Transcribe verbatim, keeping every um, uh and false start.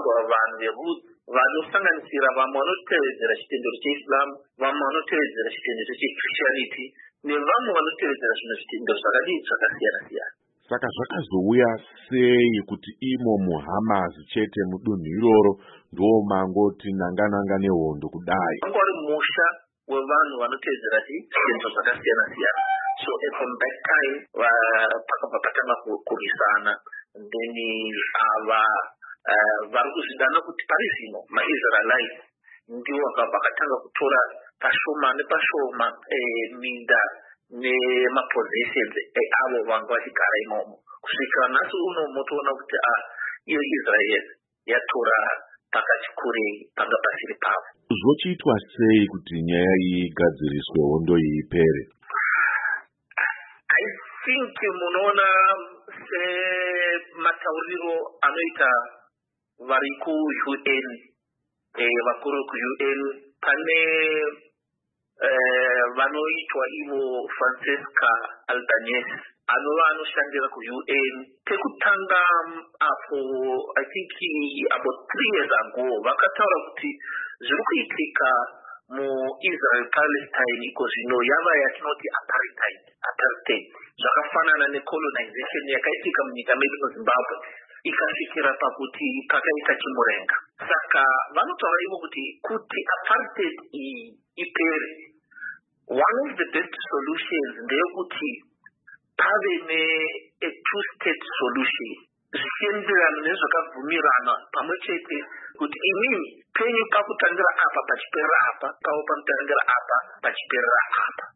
vanhu verudzi vanosanganisira vamwe vanotevedzera chitendero cheIslam, vamwe vanotevedzera chitendero cheChristianity nevamwe vanotevedzera zvimwe zvitendero zvakadii zvakasiyana siyana. Saka zvakazouya sei kuti imo muHamas chete mudunhu iroro ndo mangoti nanga-nanga nehondo kudai? Wanga uri musha wevanhu vanotevedzera zvitendero zvakasiyana siyana. So from that time pakabva patanga kurwisana, then ava vari kuzvidana kuti pari zvino maIsraelites ndiwo vakatanga kutora pashoma nepashoma minda nemapossessions avo vanga vachigara imomo. Kusvikira nhasi uno motoona kuti iyo Israel yatora pakati kurei panga pasiri pavo. Zvochiitwa sei kuti nyaya iyi igadziriswe, hondo iyi ipere? I think munoona sematauriro anoita vari ku-U N, vakuru ku-U N, pane vanoitwa ivo Francesca Albanese anova anoshandira ku-U N. Pekutanga apo I think about three years ago vakataura kuti zviri kuitika mu-Israel Palestine iko zvino yava yatinoti apartheid apartheid zvakafanana necolonization yakaitika munyika medu muZimbabwe ikasvikira pakuti pakaita chimurenga. Saka vanotaura ivo kuti kuti apartheid iyi ipere, one of the best solutions ndeyekuti pave ne a two state solution zvichienderana nezvakabvumirana pamwe chete kuti inini penyu pakutangira apa pachiperera apa, pavo panotangira apa pachiperera apa.